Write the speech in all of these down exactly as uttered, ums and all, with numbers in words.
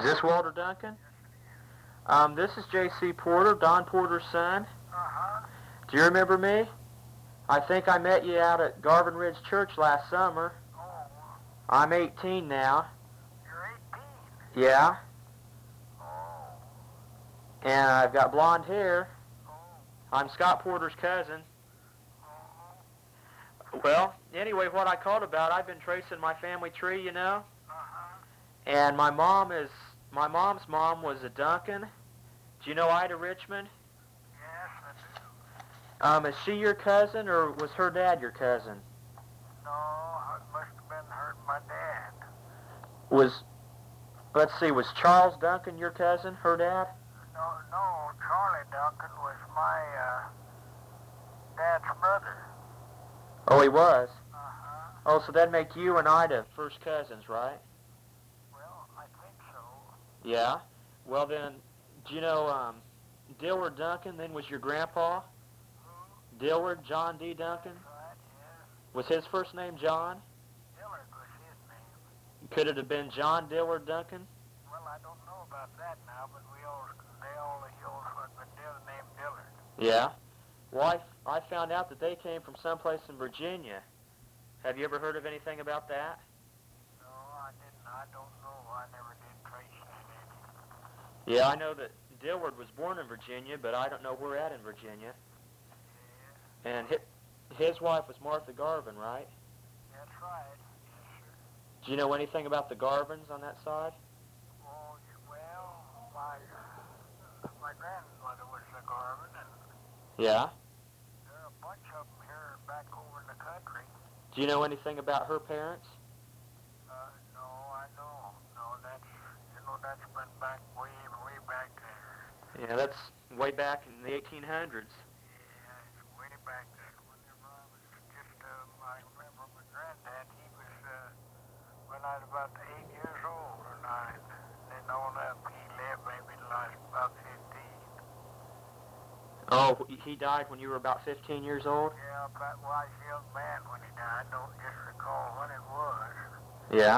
this Walter Duncan? Um, this is J C Porter, Don Porter's son. Uh-huh. Do you remember me? I think I met you out at Garvin Ridge Church last summer. Oh, I'm eighteen now. you're eighteen. Yeah. Oh, And I've got blonde hair. oh, I'm Scott Porter's cousin. oh, Well, anyway, what I called about, I've been tracing my family tree, you know. uh-huh. And my mom is, my mom's mom was a Duncan. Do you know Ida Richmond? Yes, I do. Um, is she your cousin, or was her dad your cousin? No, it must have been her, my dad. Was, let's see, was Charles Duncan your cousin, her dad? No, no, Charlie Duncan was my, uh, dad's brother. Oh, he was? Uh-huh. Oh, so that'd make you and Ida first cousins, right? Well, I think so. Yeah. Well then, do you know um, Dillard Duncan then was your grandpa? Who? Dillard, John D. Duncan? That's right, yes. Was his first name John? Dillard was his name. Could it have been John Dillard Duncan? Well, I don't know about that now, but we all, they all, he always was been Dillard, named Dillard. Yeah. Well, I, I found out that they came from someplace in Virginia. Have you ever heard of anything about that? No, I didn't. I don't know. I never did trace that. Yeah, I know that Dillard was born in Virginia, but I don't know where at in Virginia. Yeah, And his, his wife was Martha Garvin, right? that's right. Yes, sir. Do you know anything about the Garvins on that side? Oh, well, my, my grandmother was a Garvin, and Yeah. there are a bunch of them here back over in the country. Do you know anything about her parents? Uh, no, I know. No, that's, you know, that's been back way, way back there. Yeah, that's way back in the eighteen hundreds. Yeah, it's way back there. Whenever I was just, um, I remember my granddad, he was, uh, when I was about eight years old or nine. Then on up, he lived maybe till I was about fifteen. Oh, he died when you were about fifteen years old? Yeah, but well, I was a young man when he died. I don't just recall when it was. Yeah.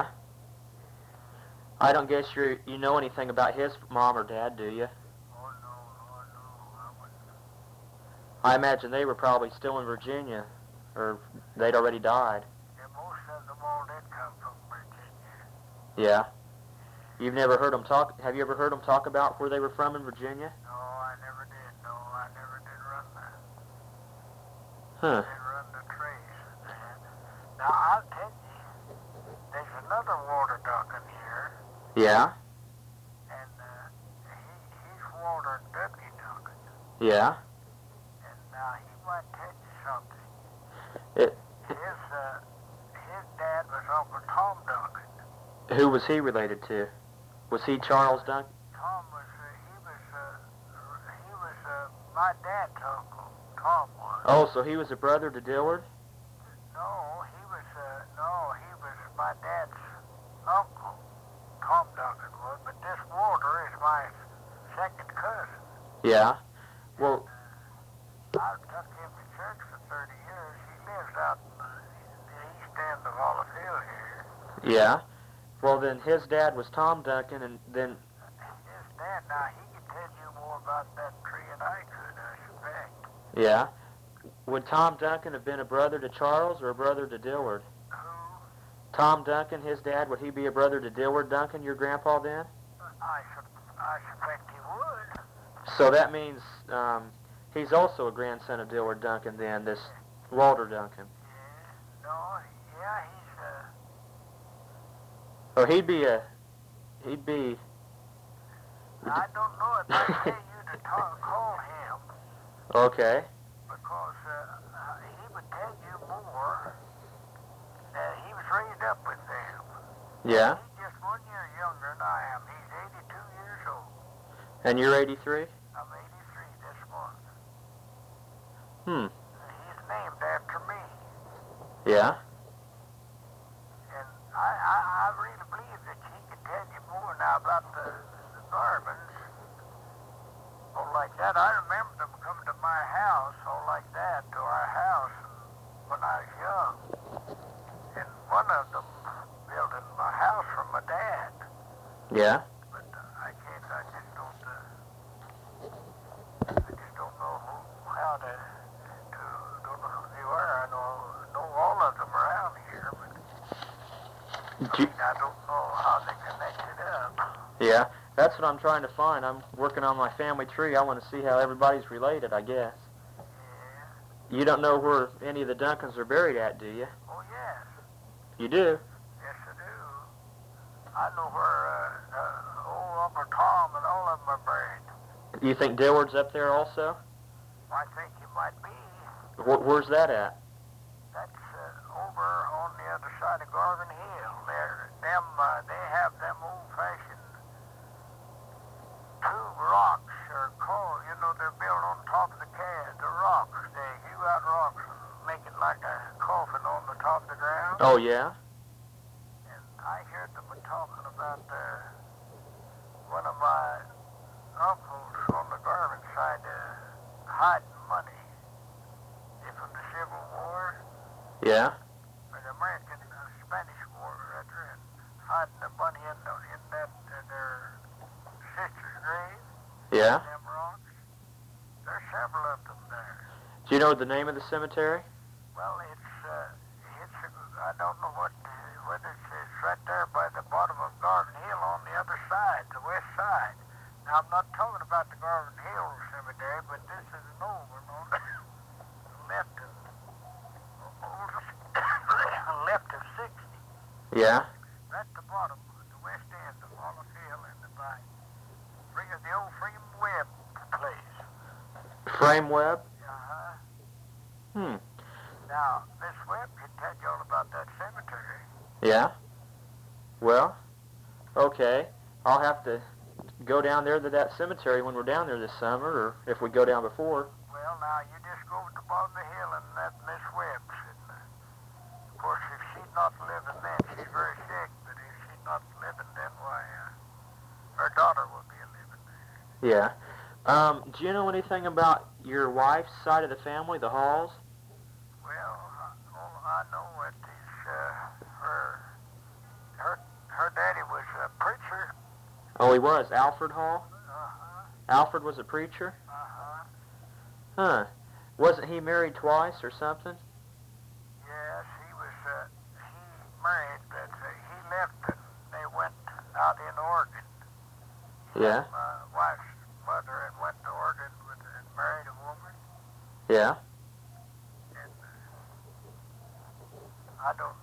I don't guess you you know anything about his mom or dad, do you? Oh, no, no, no, I wouldn't. I imagine they were probably still in Virginia, or they'd already died. Yeah, most of them all did come from Virginia. Yeah. You've never heard them talk, have you ever heard them talk about where they were from in Virginia? No, I never did. No, I never did run the, Huh. did run the trace. And now, I'll tell you, there's another Walter Duncan here, Yeah? and uh, he, he's Walter W. Duncan. Yeah? And now, he might tell you something. It, His, uh, his dad was Uncle Tom Duncan. who was he related to? Was he Charles Duncan? Tom was, uh, he was, uh, he was, uh, my dad's uncle. Tom was. Oh, so he was a brother to Dillard? No, he was, uh, no, he was my dad's uncle. Tom Duncan was, but this Walter is my second cousin. Yeah. Well, I've took him to church for thirty years. He lives out in the, the east end of Olive Hill here. yeah. Well, then his dad was Tom Duncan, and then, His dad, now, he can tell you more about that tree than I could, I suspect. yeah. Would Tom Duncan have been a brother to Charles or a brother to Dillard? Who? Tom Duncan, his dad, would he be a brother to Dillard Duncan, your grandpa then? I, su- I suspect he would. So that means um, he's also a grandson of Dillard Duncan then, this Walter Duncan. Yeah, no, yeah, he's, uh, Or he'd be a, he'd be, I don't know if I tell you to talk, call him, okay, because uh, he would tell you more. Uh, he was raised up with them. yeah. He's just one year younger than I am. He's eighty-two years old. And you're eighty-three? I'm eighty-three this month. Hmm, He's named after me. yeah. And I, I, I really believe that he could tell you more now about the, the Garvins. All like that. I remember them coming to my house, all like that, to our house when I was young. And one of them built in my house for my dad. Yeah. But I Do you- mean, I don't know how they connected up. yeah, that's what I'm trying to find. I'm working on my family tree. I want to see how everybody's related, I guess. Yeah. You don't know where any of the Duncans are buried at, do you? Oh, yes. You do? Yes, I do. I know where uh, uh, old Uncle Tom and all of them are buried. You think Dillard's up there also? I think he might be. Wh- where's that at? That's uh, over on the other side of Garvin Hill. They're, them, uh, they have them old-fashioned tube rocks, or called, you know, they're built on top of the cad, the rocks. They hew out rocks and make it like a coffin on the top of the ground. Oh, yeah? And I heard them talking about uh, one of my uncles on the Garvin side uh, hiding money from the Civil War. Yeah? Or the American uh, Spanish War, rather, and hiding the money in, the, in that uh, their sister's grave. Yeah? Them rocks. There's several of them there. Do you know the name of the cemetery? Well, it's uh, it's a, I don't know what uh, what it's, it's right there by the bottom of Garden Hill on the other side, the west side. Now I'm not talking about the Garden Hill Cemetery, but this is an old one on the left of left of sixty. Yeah? Right at the bottom, at the west end of Olive Hill and the by Free the old Freedom Webb place. Frame Webb? Uh-huh. Hmm. Now, Miss Webb can tell you all about that cemetery. Yeah? Well, okay. I'll have to go down there to that cemetery when we're down there this summer, or if we go down before. Well, now, you just go to the bottom of the hill and that Miss Webb's. And, uh, of course, if she's not living then, she's very sick, but if she's not living then, why, uh, her daughter will be living there. Yeah. Um, do you know anything about your wife's side of the family, the Halls? Well, uh, all I know it is uh, her, her, her daddy was a preacher. Oh, he was. Alfred Hall? Uh-huh, Alfred was a preacher? uh-huh. Huh. Wasn't he married twice or something? Yes, he was, uh, he married, but uh, he left and they went out in Oregon. Yeah. My wife's mother and went to Oregon with, and married a woman. Yeah. And uh, I don't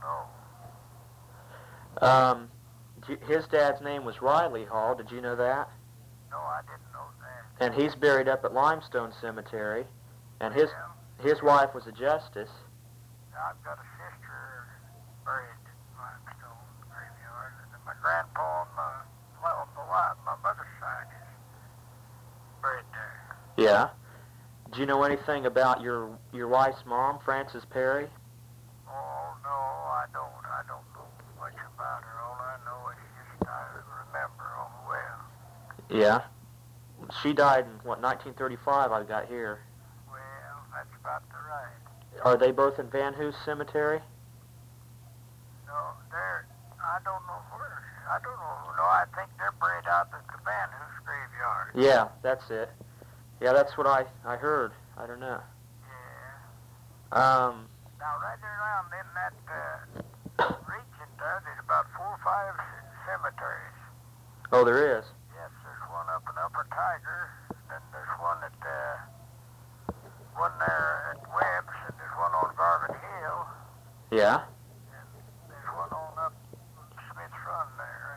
know. Um, d- his dad's name was Riley Hall. Did you know that? No, I didn't know that. And he's buried up at Limestone Cemetery. And his Well, his wife was a justice. I've got a sister buried in Limestone graveyard, and my grandpa on my, well, on my wife, my mother's side is buried there. Yeah. Do you know anything about your your wife's mom, Frances Perry? Oh, no, I don't. I don't know much about her. All I know is just I remember her well. Yeah. She died in, what, nineteen thirty-five I got here. Well, that's about the right. Are they both in Van Hoos Cemetery? No, they're, I don't know where. I don't know. No, I think they're buried out at the Van Hoos graveyard. Yeah, that's it. Yeah, that's what I, I heard. I don't know. Yeah. Um, Now, right around in that uh, region there, there's about four or five c- cemeteries. oh, there is. Yes, there's one up in Upper Tiger, then there's one at, uh, one there at Webb's, and there's one on Garvin Hill, Yeah. and there's one on up Smith's Run there.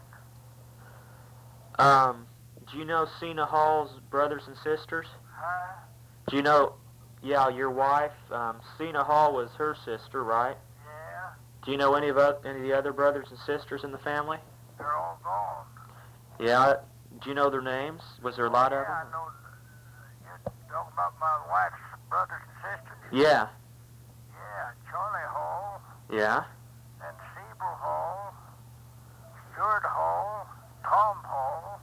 And, Um, do you know Cena Hall's brothers and sisters? huh? Do you know, yeah, your wife, um, Cena Hall was her sister, right? Yeah, Do you know any of o- any of the other brothers and sisters in the family? they're all gone. Yeah. Do you know their names? Was there a lot of Yeah, I them? know. You're talking about my wife's brothers and sisters? Yeah. Yeah, Charlie Hall, Yeah. and Siebel Hall, Stuart Hall, Tom Hall,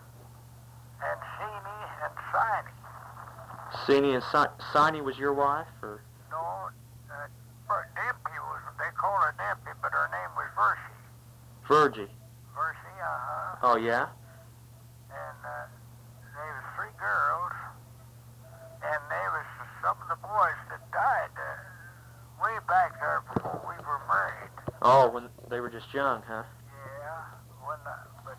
and Sini and Siney. Cena and si- Siney was your wife, or? No, uh, her- Dimpy was, they call her Dimpy, but her name was Versi. Virgie. Versi, uh-huh. Oh, yeah? And uh, there was three girls, and there was some of the boys that died uh, way back there before we were married. Oh, when They were just young, huh? Yeah, when, uh, but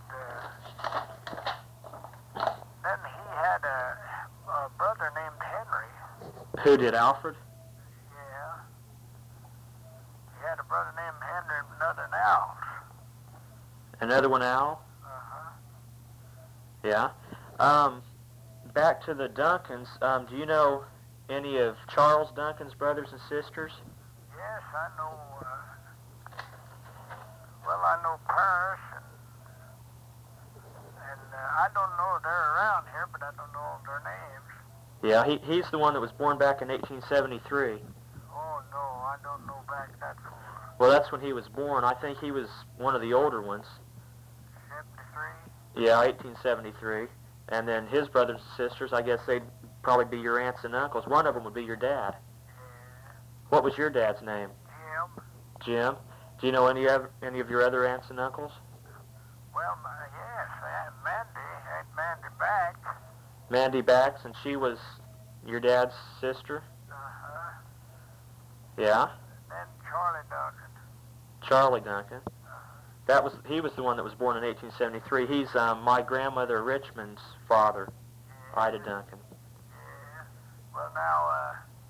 uh, then he had a, a brother named Henry. Who did, Alfred? Yeah. He had a brother named Henry and another Al. Another one, Al? Uh-huh. Yeah. Um, back to the Duncans. Um, do you know any of Charles Duncan's brothers and sisters? Yes, I know, uh, well, I know Paris, and, and uh, I don't know if they're around here, but I don't know their names. Yeah, he, he's the one that was born back in eighteen seventy-three. Oh, no, I don't know back that far. Well, that's when he was born. I think he was one of the older ones. seventy-three? Yeah, eighteen seventy-three. And then his brothers and sisters, I guess they'd probably be your aunts and uncles. One of them would be your dad. Yeah. What was your dad's name? Jim? Jim. Do you know any of any of your other aunts and uncles? Well, my, yes, Aunt Mandy, Aunt Mandy back. Mandy Bax, and she was your dad's sister? Uh-huh. Yeah. Then Charlie Duncan. Charlie Duncan. Uh-huh. That was he was the one that was born in eighteen seventy-three. He's um, my grandmother Richmond's father, Yeah. Ida Duncan. Yeah. Well, now, uh,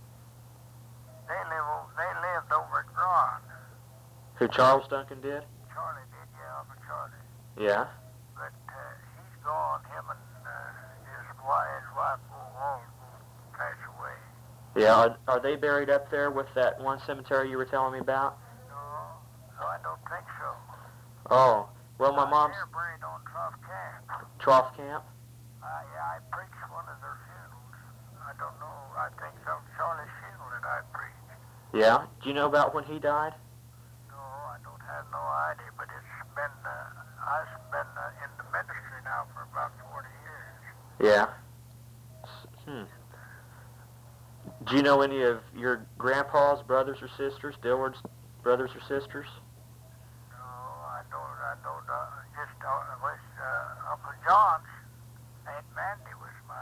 they live o- they lived over at Ron. Who Charles Duncan did? Charlie did, yeah, over Charlie. Yeah. But uh, he's gone. Him and uh, his wife, his wife, all passed away. Yeah. Are, are they buried up there with that one cemetery you were telling me about? No, no, I don't think so. Oh. Well, my Uh, mom's They're buried on Trough Camp. Trough Camp. Uh, yeah, I preached one of their funerals. I don't know. I think some Charlie's funeral that I preached. Yeah. Do you know about when he died? No, I don't have no idea, but it's been, uh, I've been uh, in the ministry now for about forty years. Yeah. Hmm. Do you know any of your grandpa's brothers or sisters, Dillard's brothers or sisters? No, I don't, I don't, uh, just, uh, was, uh, Uncle John's, Aunt Mandy was my,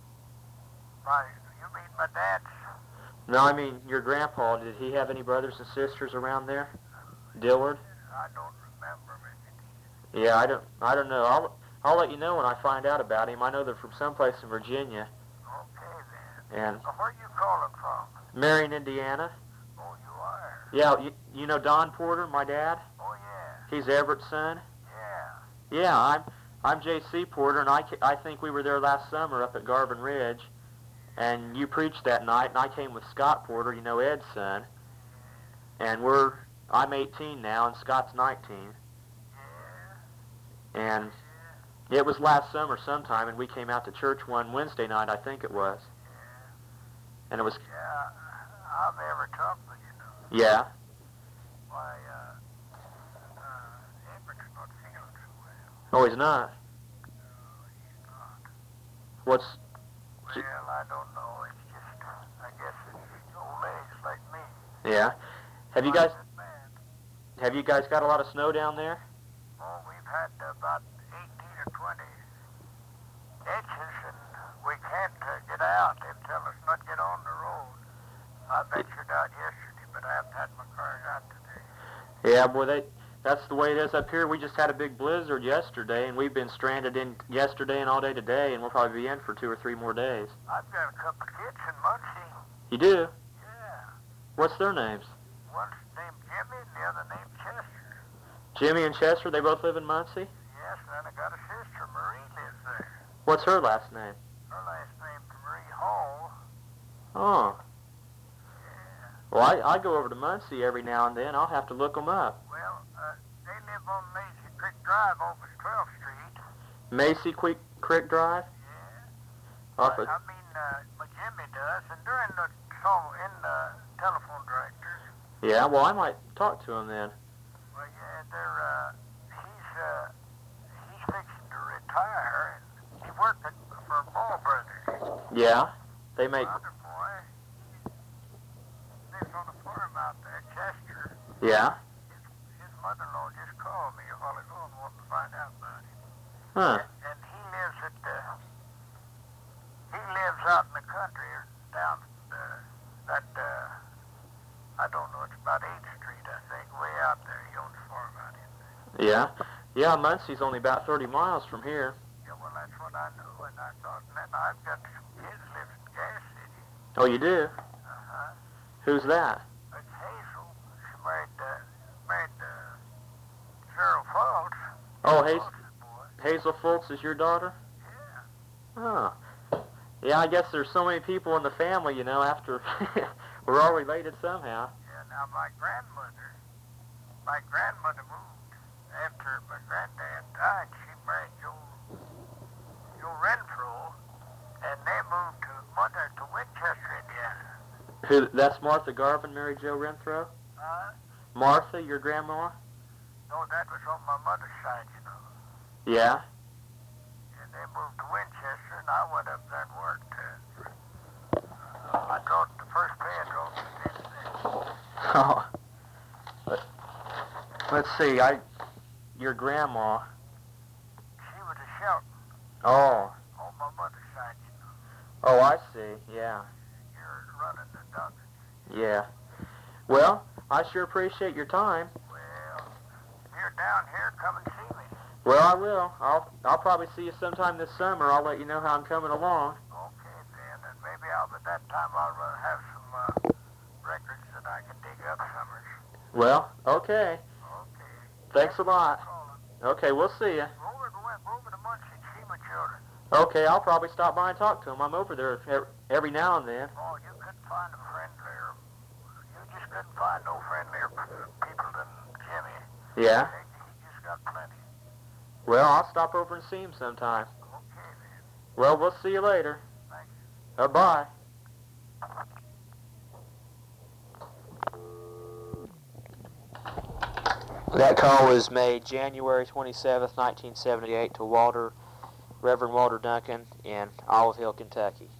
my, you mean my dad's? No, I mean your grandpa. Did he have any brothers and sisters around there? Dillard? I don't remember it. Yeah, I don't. I don't know. I'll I'll let you know when I find out about him. I know they're from someplace in Virginia. Okay, then. And Uh, where you calling from? Marion, Indiana. Oh, you are? Yeah, you, you know Don Porter, my dad. Oh, yeah. He's Everett's son. Yeah. Yeah, I'm I'm J C Porter, and I ca- I think we were there last summer up at Garvin Ridge, and you preached that night, and I came with Scott Porter, you know Ed's son, and we're I'm eighteen now, and Scott's nineteen, Yeah. and it was last summer sometime, and we came out to church one Wednesday night, I think it was, Yeah. and it was Yeah. I'm ever talking, you know. yeah. Why, uh, uh, Everett's not feeling so well. Oh, he's not. No, he's not. What's Well, I don't know. It's just, I guess it's old age like me. yeah? Have you guys Mine's bad. have you guys got a lot of snow down there? Oh, we've had about eighteen or twenty inches, and we can't uh, get out. They tell us not to get on the road. I ventured out yesterday, but I haven't had my car out today. Yeah, boy, they that's the way it is up here. We just had a big blizzard yesterday, and we've been stranded in yesterday and all day today, and we'll probably be in for two or three more days. I've got a couple of kids in Muncie. You do? Yeah. What's their names? One's named Jimmy and the other named Chester. Jimmy and Chester, they both live in Muncie? Yes, and then I got a sister, Marie, lives there. What's her last name? Her last name's Marie Hall. Oh. Yeah. Well, I, I go over to Muncie every now and then. I'll have to look them up. Well, uh, they live on Macy Creek Drive off of twelfth Street. Macy Creek, Creek Drive? Yeah. Off I, of, I mean, uh, my Jimmy does, and they're in the, so- in the telephone directors. yeah, well, I might talk to them then. Well, yeah, they're, uh, he's, uh, he's fixing to retire, and he worked at, for Ball Brothers. Yeah, they make, Other boy, he lives on a farm out there, Chester. yeah, His, his mother-in-law just called me a while ago and wanted to find out about him. huh, And, and he lives at, uh, he lives out in the country, down, uh, that, uh, I don't know, it's about eighth Street, I think, way out there. He owns a farm Yeah. Yeah, Muncie's only about thirty miles from here. Yeah, well, that's what I knew, and I thought, and then I've got some kids lives in Gas City. Oh, you do? Uh-huh. Who's that? It's Hazel. She married, uh, married, uh, Cheryl Fultz. Oh, Hazel, Fultz's boy. Hazel Fultz is your daughter? Yeah. Huh. Yeah, I guess there's so many people in the family, you know, after we're all related somehow. Yeah, now my grandmother, my grandmother moved after my granddad died. She married Joe, Joe Renfro, and they moved to mother to Winchester, Indiana. Who? That's Martha Garvin married Joe Renfro? Uh, Martha, your grandma? no, that was on my mother's side, you know. Yeah. And they moved to Winchester, and I went up there and worked. Uh, I drove the first pay I drove to Tennessee. Oh. Let, let's see. I, your grandma. She was a Shelton Oh. on my mother's side, you know. Oh, I see. Yeah. You're running the Duggars. Yeah. Well, I sure appreciate your time. Well, if you're down here, come and see me. Well, I will. I'll I'll probably see you sometime this summer. I'll let you know how I'm coming along. Okay, then, and maybe I'll, by that time, I'll uh, have some uh, records that I can dig up summers. Well, okay. Okay. Thanks a lot. Calling. Okay, we'll see you. Go over to, go over to Muncie and see my children. Okay, I'll probably stop by and talk to them. I'm over there ev- every now and then. Oh, you couldn't find a friendlier, you just couldn't find no friendlier p- people than Jimmy. Yeah? He just got plenty. Well, I'll stop over and see him sometime. Okay, then. Well, we'll see you later. Thank you. Uh, bye. That call was made January twenty-seventh, nineteen seventy-eight to Walter, Reverend Walter Duncan in Olive Hill, Kentucky.